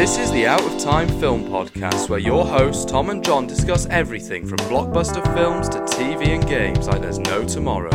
This is the Out of Time Film Podcast, where your hosts Tom and John discuss everything from blockbuster films to TV and games like there's no tomorrow.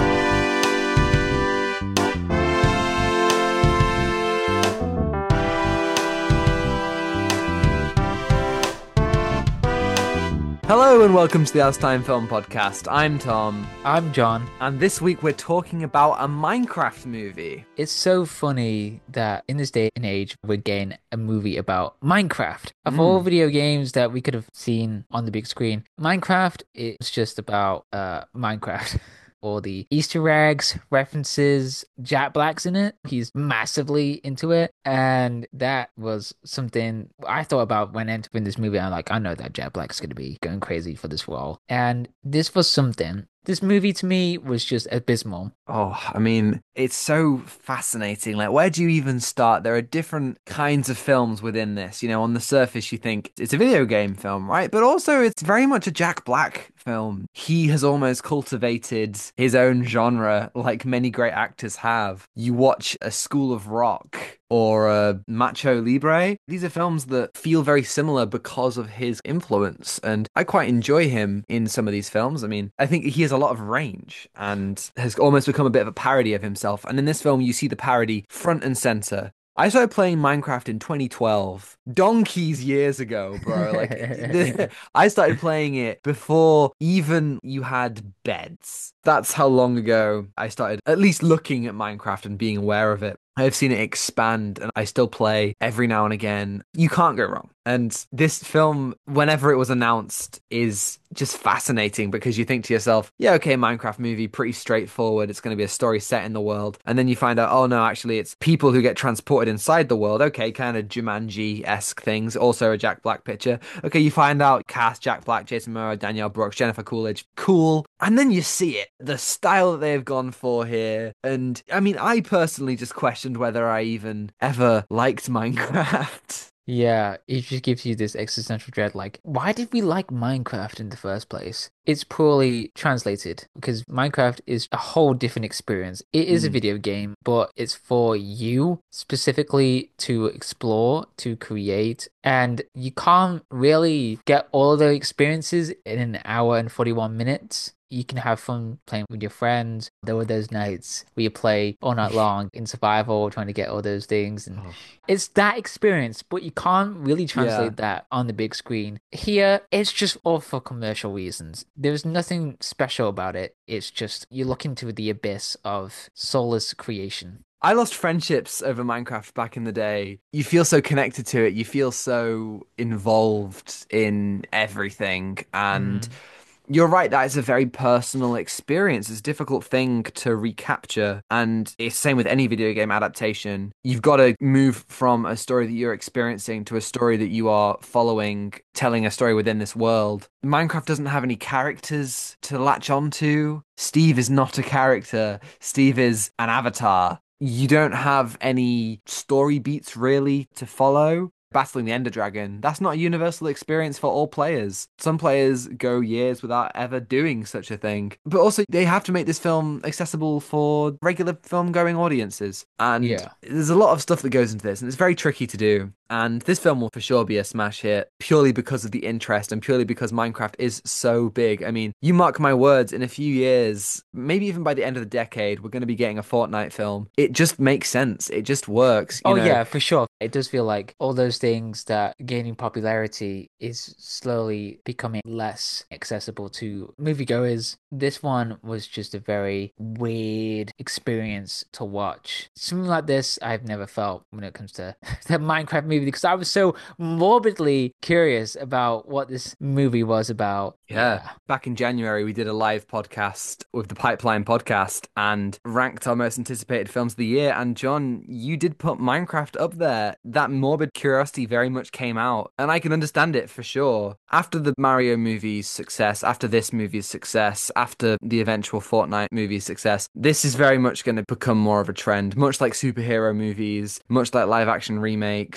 Hello and welcome to the Out of Time Film Podcast. I'm Tom. I'm John. And this week we're talking about a Minecraft movie. It's so funny that in this day and age, we're getting a movie about Minecraft. Of all video games that we could have seen on the big screen, Minecraft is just about Minecraft. All the Easter eggs, references, Jack Black's in it. He's massively into it. And that was something I thought about when entering this movie. I'm like, I know that Jack Black's going to be going crazy for this role. And this was something. This movie to me was just abysmal. Oh, I mean, it's so fascinating. Like, where do you even start? There are different kinds of films within this. You know, on the surface, you think it's a video game film, right? But also, it's very much a Jack Black film. He has almost cultivated his own genre, like many great actors have. You watch A School of Rock or Nacho Libre. These are films that feel very similar because of his influence, and I quite enjoy him in some of these films. I mean, I think he has a lot of range and has almost become a bit of a parody of himself, and in this film you see the parody front and center. I started playing Minecraft in 2012, donkeys years ago, bro. Like, I started playing it before even you had beds. That's how long ago I started at least looking at Minecraft and being aware of it. I've seen it expand and I still play every now and again. You can't go wrong. And this film, whenever it was announced, is just fascinating because you think to yourself, yeah, okay, Minecraft movie, pretty straightforward. It's going to be a story set in the world. And then you find out, oh no, actually it's people who get transported inside the world. Okay, kind of Jumanji-esque things. Also a Jack Black picture. Okay, you find out cast Jack Black, Jason Momoa, Danielle Brooks, Jennifer Coolidge. Cool. And then you see it, the style that they've gone for here. And I mean, I personally just questioned whether I even ever liked Minecraft. Yeah, it just gives you this existential dread, like, why did we like Minecraft in the first place? It's poorly translated because Minecraft is a whole different experience. It is a video game, but it's for you specifically to explore, to create, and you can't really get all of the experiences in an hour and 41 minutes. You can have fun playing with your friends. There were those nights where you play all night long in survival, trying to get all those things. And it's that experience, but you can't really translate that on the big screen. Here, it's just all for commercial reasons. There's nothing special about it. It's just you look into the abyss of soulless creation. I lost friendships over Minecraft back in the day. You feel so connected to it. You feel so involved in everything. And you're right, that is a very personal experience. It's a difficult thing to recapture. And it's the same with any video game adaptation. You've got to move from a story that you're experiencing to a story that you are following, telling a story within this world. Minecraft doesn't have any characters to latch onto. Steve is not a character. Steve is an avatar. You don't have any story beats really to follow. Battling the Ender Dragon, that's not a universal experience for all players. Some players go years without ever doing such a thing. But also, they have to make this film accessible for regular film-going audiences. And there's a lot of stuff that goes into this, and it's very tricky to do. And this film will for sure be a smash hit purely because of the interest and purely because Minecraft is so big. I mean, you mark my words, in a few years, maybe even by the end of the decade, we're going to be getting a Fortnite film. It just makes sense. It just works. You know? Yeah, for sure. It does feel like all those things that gaining popularity is slowly becoming less accessible to moviegoers. This one was just a very weird experience to watch. Something like this I've never felt when it comes to the Minecraft movie, because I was so morbidly curious about what this movie was about. Yeah. Back in January, we did a live podcast with the Pipeline podcast and ranked our most anticipated films of the year. And John, you did put Minecraft up there. That morbid curiosity very much came out. And I can understand it for sure. After the Mario movie's success, after this movie's success, after the eventual Fortnite movie's success, this is very much going to become more of a trend, much like superhero movies, much like live action remakes.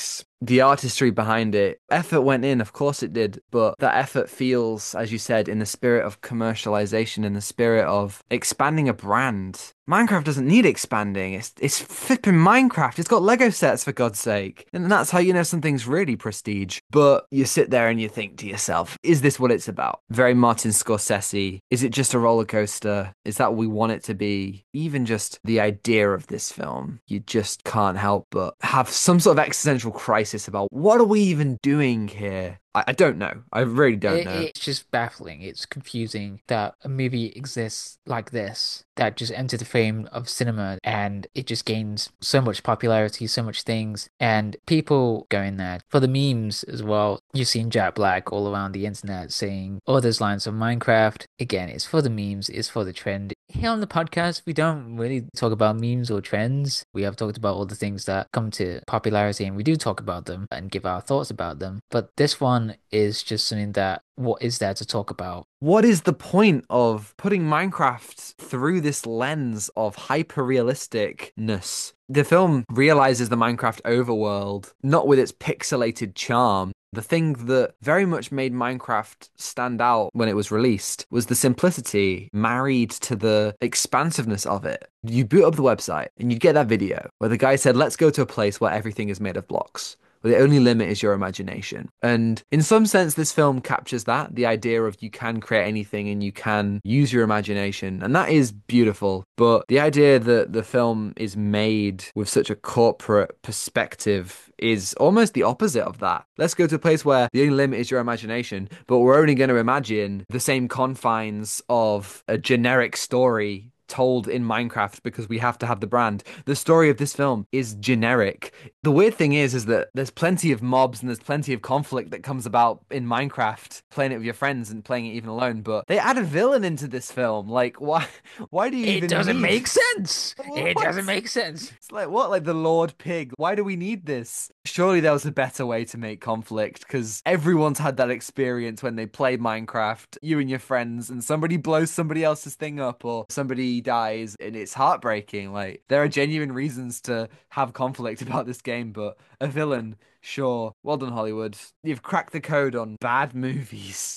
the artistry behind it. Effort went in, of course it did, but that effort feels, as you said, in the spirit of commercialization, in the spirit of expanding a brand. Minecraft doesn't need expanding. It's flipping Minecraft. It's got Lego sets, for God's sake. And that's how you know something's really prestige. But you sit there and you think to yourself, is this what it's about? Very Martin Scorsese. Is it just a roller coaster? Is that what we want it to be? Even just the idea of this film, you just can't help but have some sort of existential crisis about what are we even doing here? I don't know. I really don't know. It's just baffling. It's confusing that a movie exists like this that just entered the frame of cinema and it just gains so much popularity, so much things, and people going there for the memes as well. You've seen Jack Black all around the internet saying all those lines of Minecraft. Again, it's for the memes, it's for the trend. Here on the podcast, we don't really talk about memes or trends. We have talked about all the things that come to popularity and we do talk about them and give our thoughts about them. But this one is just something that, what is there to talk about? What is the point of putting Minecraft through this lens of hyper-realisticness? The film realizes the Minecraft overworld, not with its pixelated charm. The thing that very much made Minecraft stand out when it was released was the simplicity married to the expansiveness of it. You boot up the website and you get that video where the guy said, let's go to a place where everything is made of blocks. But the only limit is your imagination. And in some sense, this film captures that, the idea of you can create anything and you can use your imagination. And that is beautiful. But the idea that the film is made with such a corporate perspective is almost the opposite of that. Let's go to a place where the only limit is your imagination, but we're only going to imagine the same confines of a generic story told in Minecraft because we have to have the brand. The story of this film is generic. The weird thing is that there's plenty of mobs and there's plenty of conflict that comes about in Minecraft, playing it with your friends and playing it even alone, but they add a villain into this film. Like, why do you even It doesn't need... make sense. It What? doesn't make sense. It's like, what? Like the Lord Pig? Why do we need this? Surely there was a better way to make conflict, because everyone's had that experience when they play Minecraft, you and your friends, and somebody blows somebody else's thing up or somebody dies, and it's heartbreaking. Like, there are genuine reasons to have conflict about this game, but a villain, sure. Well done, Hollywood. You've cracked the code on bad movies.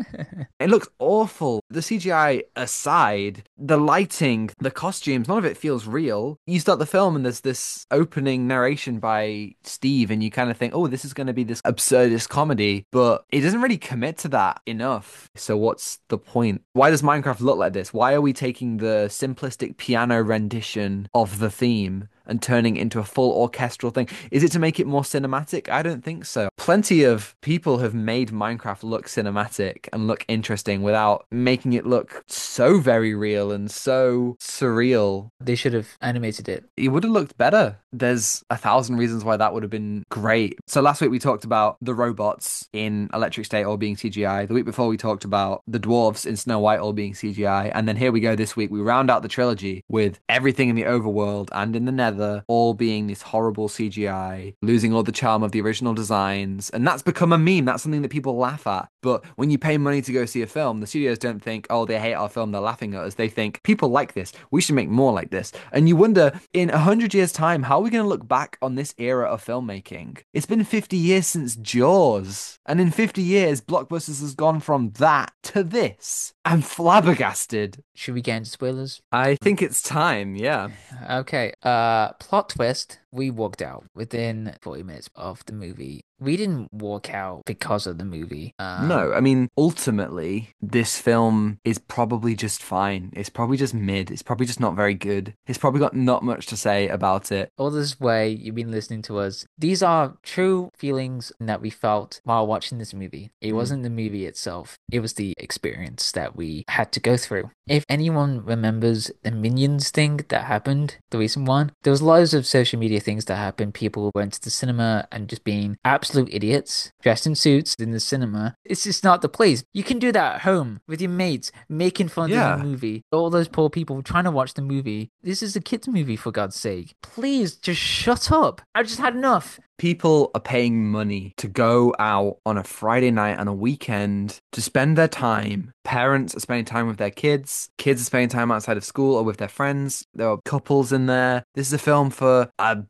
It looks awful. The CGI aside, the lighting, the costumes, none of it feels real. You start the film and there's this opening narration by Steve and you kind of think, oh, this is going to be this absurdist comedy, but it doesn't really commit to that enough. So what's the point? Why does Minecraft look like this? Why are we taking the simplistic piano rendition of the theme and turning it into a full orchestral thing? Is it to make it more cinematic? I don't think so. Plenty of people have made Minecraft look cinematic and look interesting without making it look so very real and so surreal. They should have animated it. It would have looked better. There's 1,000 reasons why that would have been great. So last week we talked about the robots in Electric State all being CGI. The week before we talked about the dwarves in Snow White all being CGI. And then here we go this week. We round out the trilogy with everything in the overworld and in the nether all being this horrible CGI, losing all the charm of the original designs. And that's become a meme. That's something that people laugh at. But when you pay money to go see a film, the studios don't think, oh, they hate our film, they're laughing at us. They think, people like this. We should make more like this. And you wonder, in 100 years' time, how are we going to look back on this era of filmmaking? It's been 50 years since Jaws. And in 50 years, Blockbusters has gone from that to this. I'm flabbergasted. Should we get into spoilers? I think it's time, yeah. Okay. Plot twist. We walked out within 40 minutes of the movie. We didn't walk out because of the movie. No, I mean, ultimately, this film is probably just fine. It's probably just mid. It's probably just not very good. It's probably got not much to say about it. All this way, you've been listening to us. These are true feelings that we felt while watching this movie. It wasn't the movie itself. It was the experience that we had to go through. If anyone remembers the Minions thing that happened, the recent one, there was loads of social media things that happened. People went to the cinema and just being absolute idiots, dressed in suits in the cinema. It's just not the place. You can do that at home with your mates, making fun of the movie. All those poor people trying to watch the movie. This is a kids' movie, for God's sake. Please, just shut up. I've just had enough. People are paying money to go out on a Friday night and a weekend to spend their time. Parents are spending time with their kids. Kids are spending time outside of school or with their friends. There are couples in there. This is a film for a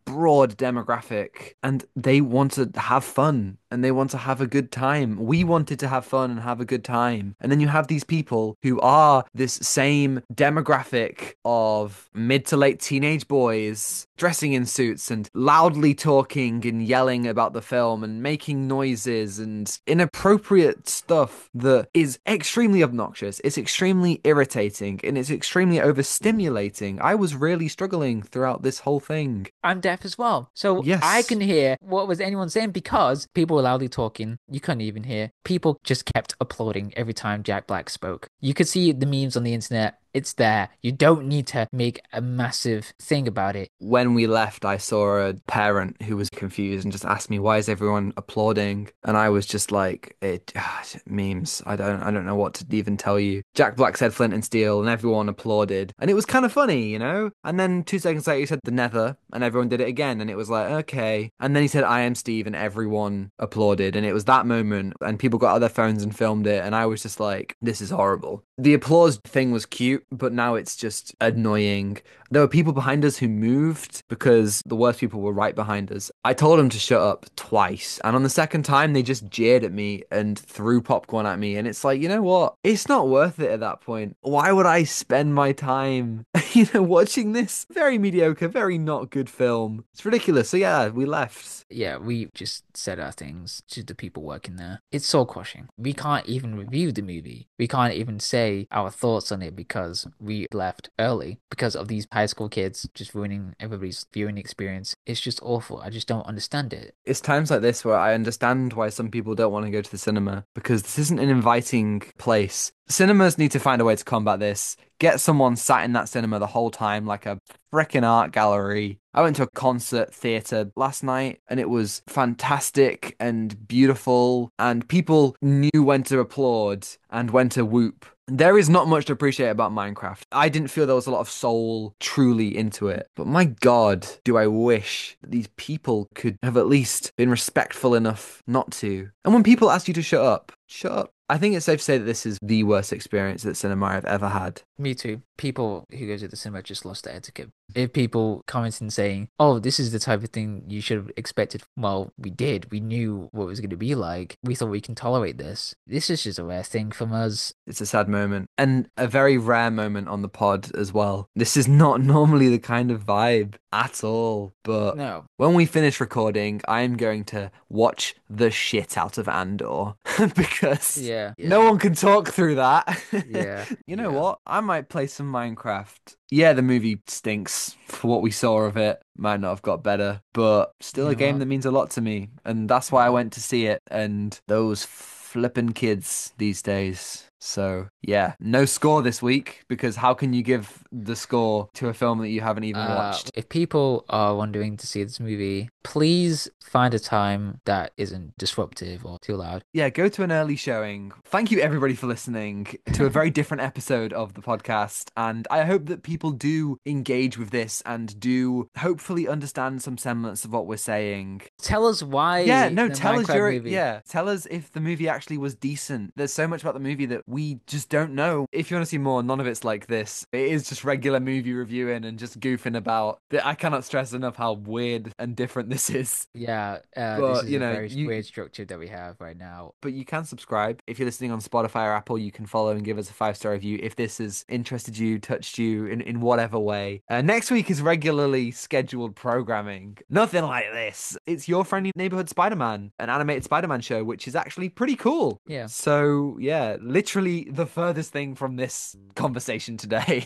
broad demographic, and they want to have fun and they want to have a good time. We wanted to have fun and have a good time. And then you have these people who are this same demographic of mid to late teenage boys dressing in suits and loudly talking and yelling about the film and making noises and inappropriate stuff that is extremely obnoxious. It's extremely irritating and it's extremely overstimulating. I was really struggling throughout this whole thing. I'm deaf as well. So Yes. I can hear what was anyone saying because people were loudly talking. You couldn't even hear. People just kept applauding every time Jack Black spoke. You could see the memes on the internet. It's there. You don't need to make a massive thing about it. When we left, I saw a parent who was confused and just asked me, "Why is everyone applauding?" And I was just like, memes. I don't know what to even tell you. Jack Black said Flint and Steel, and everyone applauded, and it was kind of funny, you know. And then 2 seconds later, he said the Nether, and everyone did it again, and it was like, okay. And then he said, "I am Steve," and everyone applauded, and it was that moment, and people got out their phones and filmed it, and I was just like, this is horrible. The applause thing was cute, but now it's just annoying. There were people behind us who moved because the worst people were right behind us. I told them to shut up twice, and on the second time, they just jeered at me and threw popcorn at me. And it's like, you know what? It's not worth it at that point. Why would I spend my time, watching this very mediocre, very not good film? It's ridiculous. So yeah, we left. Yeah, we just said our things to the people working there. It's soul crushing. We can't even review the movie. We can't even say our thoughts on it because we left early because of these high school kids just ruining everybody's viewing experience. It's just awful. I just don't understand it. It's times like this where I understand why some people don't want to go to the cinema because this isn't an inviting place. Cinemas need to find a way to combat this. Get someone sat in that cinema the whole time like a freaking art gallery. I went to a concert theater last night and it was fantastic and beautiful and people knew when to applaud and when to whoop. There is not much to appreciate about Minecraft. I didn't feel there was a lot of soul truly into it. But my God, do I wish that these people could have at least been respectful enough not to. And when people ask you to shut up, shut up. I think it's safe to say that this is the worst experience at cinema I've ever had. Me too. People who go to the cinema just lost their etiquette. If people commenting saying, "Oh, this is the type of thing you should have expected," well, we did. We knew what it was going to be like. We thought we can tolerate this. This is just a rare thing from us. It's a sad moment and a very rare moment on the pod as well. This is not normally the kind of vibe at all. But No. when we finish recording, I'm going to watch the shit out of Andor because Yeah. no one can talk through that. Yeah. You know Yeah. what? I might play some Minecraft. Yeah, the movie stinks for what we saw of it. Might not have got better, but still You a know game what? that means a lot to me. And that's why I went to see it. And those flippin' kids these days. So, yeah, no score this week because how can you give the score to a film that you haven't even watched? If people are wondering to see this movie, please find a time that isn't disruptive or too loud. Yeah, go to an early showing. Thank you, everybody, for listening to a very different episode of the podcast. And I hope that people do engage with this and do hopefully understand some semblance of what we're saying. Tell us why. Yeah, no, the tell us Minecraft movie. tell us if the movie actually was decent. There's so much about the movie that we just don't know. If you want to see more, none of it's like this. It is just regular movie reviewing and just goofing about. I cannot stress enough how weird and different this is. Yeah, But, this is you a know, very you- weird structure that we have right now. But you can subscribe. If you're listening on Spotify or Apple, you can follow and give us a 5-star review if this has interested you, touched you in whatever way. Next week is regularly scheduled programming. Nothing like this. It's Your Friendly Neighborhood Spider-Man, an animated Spider-Man show, which is actually pretty cool. Yeah. So, yeah, literally the furthest thing from this conversation today.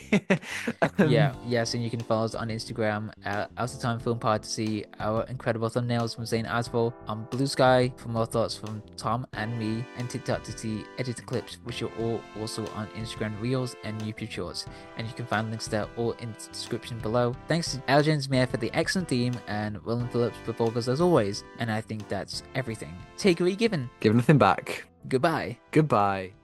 Yeah, yes, and you can follow us on Instagram at Out of Time Film Pod to see our incredible thumbnails from Zane Asvel, on Blue Sky for more thoughts from Tom and me, and TikTok to see edited clips, which are all also on Instagram Reels and YouTube Shorts. And you can find links there all in the description below. Thanks to Al James Mayer for the excellent theme and Willem Phillips for vocals as always. And I think that's everything. Take what you're given. Give nothing back. Goodbye. Goodbye.